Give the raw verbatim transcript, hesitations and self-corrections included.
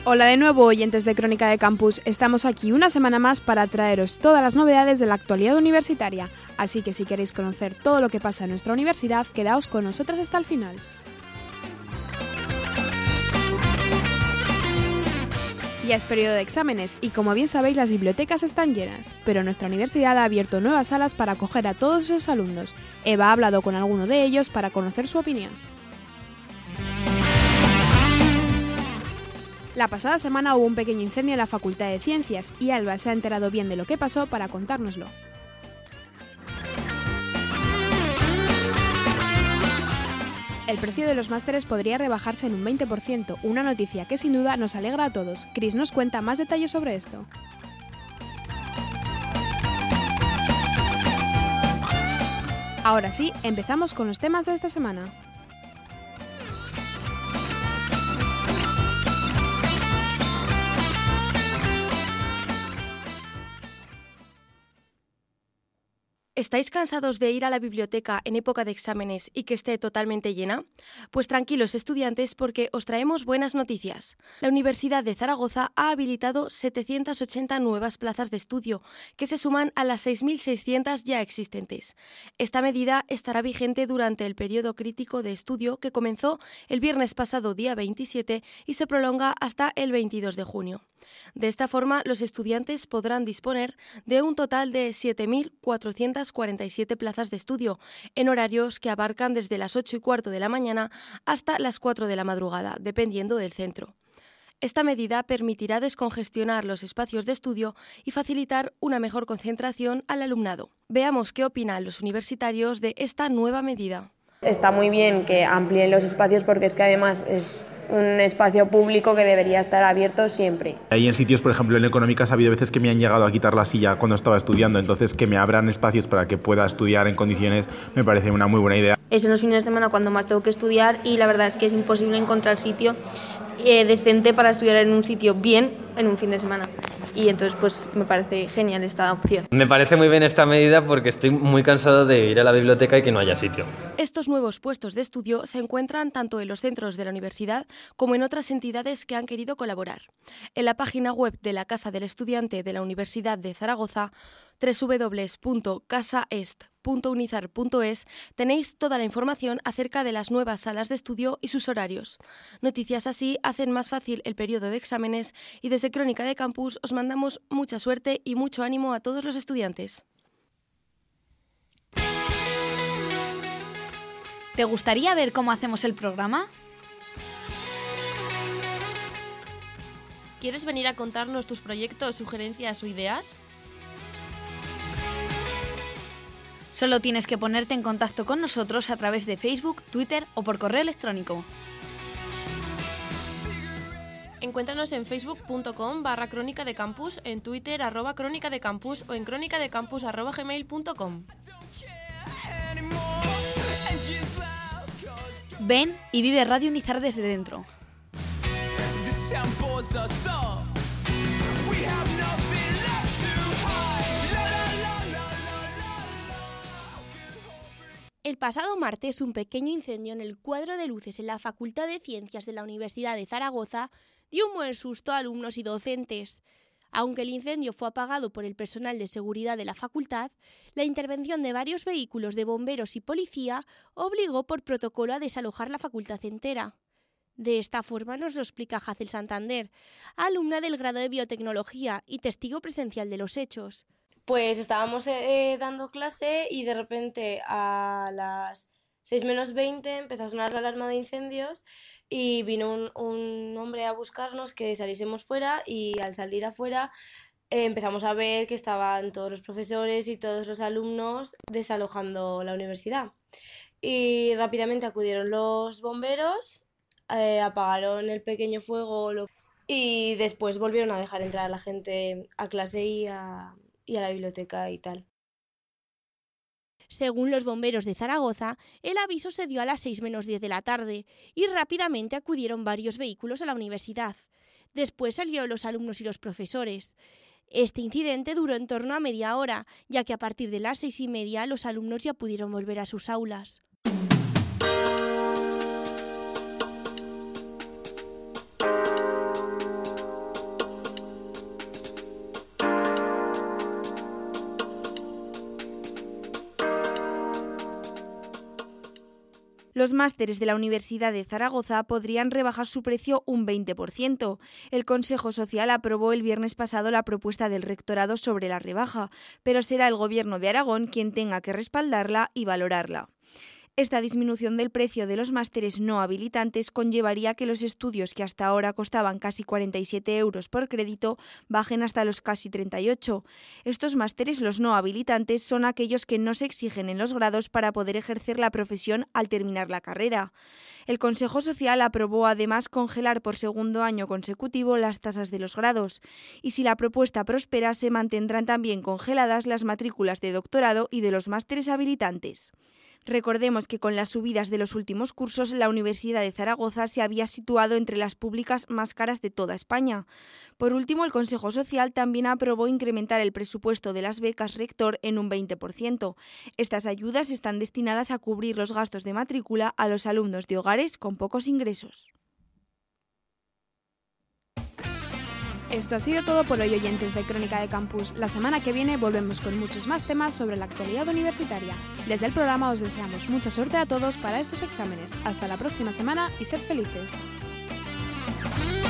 Hola de nuevo, oyentes de Crónica de Campus. Estamos aquí una semana más para traeros todas las novedades de la actualidad universitaria. Así que si queréis conocer todo lo que pasa en nuestra universidad, quedaos con nosotras hasta el final. Ya es periodo de exámenes y, como bien sabéis, las bibliotecas están llenas, pero nuestra universidad ha abierto nuevas salas para acoger a todos esos alumnos. Eva ha hablado con alguno de ellos para conocer su opinión. La pasada semana hubo un pequeño incendio en la Facultad de Ciencias y Alba se ha enterado bien de lo que pasó para contárnoslo. El precio de los másteres podría rebajarse en un veinte por ciento, una noticia que sin duda nos alegra a todos. Chris nos cuenta más detalles sobre esto. Ahora sí, empezamos con los temas de esta semana. ¿Estáis cansados de ir a la biblioteca en época de exámenes y que esté totalmente llena? Pues tranquilos, estudiantes, porque os traemos buenas noticias. La Universidad de Zaragoza ha habilitado setecientas ochenta nuevas plazas de estudio, que se suman a las seis mil seiscientas ya existentes. Esta medida estará vigente durante el periodo crítico de estudio que comenzó el viernes pasado día veintisiete y se prolonga hasta el veintidós de junio. De esta forma, los estudiantes podrán disponer de un total de siete mil cuatrocientas cuarenta y siete plazas de estudio, en horarios que abarcan desde las ocho y cuarto de la mañana hasta las cuatro de la madrugada, dependiendo del centro. Esta medida permitirá descongestionar los espacios de estudio y facilitar una mejor concentración al alumnado. Veamos qué opinan los universitarios de esta nueva medida. Está muy bien que amplíen los espacios porque es que además es un espacio público que debería estar abierto siempre. Ahí en sitios, por ejemplo, en económicas ha habido veces que me han llegado a quitar la silla cuando estaba estudiando, entonces que me abran espacios para que pueda estudiar en condiciones me parece una muy buena idea. Es en los fines de semana cuando más tengo que estudiar y la verdad es que es imposible encontrar sitio eh, decente para estudiar en un sitio bien en un fin de semana. Y entonces pues me parece genial esta opción. Me parece muy bien esta medida porque estoy muy cansado de ir a la biblioteca y que no haya sitio. Estos nuevos puestos de estudio se encuentran tanto en los centros de la universidad como en otras entidades que han querido colaborar. En la página web de la Casa del Estudiante de la Universidad de Zaragoza, doble u doble u doble u punto casaest punto unizar punto es, tenéis toda la información acerca de las nuevas salas de estudio y sus horarios. Noticias así hacen más fácil el periodo de exámenes y desde Crónica de Campus os mandamos mucha suerte y mucho ánimo a todos los estudiantes. ¿Te gustaría ver cómo hacemos el programa? ¿Quieres venir a contarnos tus proyectos, sugerencias o ideas? Solo tienes que ponerte en contacto con nosotros a través de Facebook, Twitter o por correo electrónico. Encuéntranos en facebook punto com barra crónica de campus, en Twitter arroba crónica de campus o en crónicadecampus arroba gmail punto com. Ven y vive Radio Unizar desde dentro. El pasado martes, un pequeño incendio en el cuadro de luces en la Facultad de Ciencias de la Universidad de Zaragoza dio un buen susto a alumnos y docentes. Aunque el incendio fue apagado por el personal de seguridad de la facultad, la intervención de varios vehículos de bomberos y policía obligó por protocolo a desalojar la facultad entera. De esta forma nos lo explica Hazel Santander, alumna del grado de Biotecnología y testigo presencial de los hechos. Pues estábamos eh, dando clase y de repente a las seis menos veinte empezó a sonar la alarma de incendios y vino un, un hombre a buscarnos que saliésemos fuera y al salir afuera eh, empezamos a ver que estaban todos los profesores y todos los alumnos desalojando la universidad. Y rápidamente acudieron los bomberos, eh, apagaron el pequeño fuego lo... y después volvieron a dejar entrar a la gente a clase y a... y a la biblioteca y tal. Según los bomberos de Zaragoza, el aviso se dio a las seis menos diez de la tarde y rápidamente acudieron varios vehículos a la universidad. Después salieron los alumnos y los profesores. Este incidente duró en torno a media hora, ya que a partir de las seis y media los alumnos ya pudieron volver a sus aulas. Los másteres de la Universidad de Zaragoza podrían rebajar su precio un veinte por ciento. El Consejo Social aprobó el viernes pasado la propuesta del rectorado sobre la rebaja, pero será el Gobierno de Aragón quien tenga que respaldarla y valorarla. Esta disminución del precio de los másteres no habilitantes conllevaría que los estudios que hasta ahora costaban casi cuarenta y siete euros por crédito bajen hasta los casi treinta y ocho. Estos másteres, los no habilitantes, son aquellos que no se exigen en los grados para poder ejercer la profesión al terminar la carrera. El Consejo Social aprobó además congelar por segundo año consecutivo las tasas de los grados y si la propuesta prospera se mantendrán también congeladas las matrículas de doctorado y de los másteres habilitantes. Recordemos que con las subidas de los últimos cursos, la Universidad de Zaragoza se había situado entre las públicas más caras de toda España. Por último, el Consejo Social también aprobó incrementar el presupuesto de las becas rector en un veinte por ciento. Estas ayudas están destinadas a cubrir los gastos de matrícula a los alumnos de hogares con pocos ingresos. Esto ha sido todo por hoy, oyentes de Crónica de Campus. La semana que viene volvemos con muchos más temas sobre la actualidad universitaria. Desde el programa os deseamos mucha suerte a todos para estos exámenes. Hasta la próxima semana y sed felices.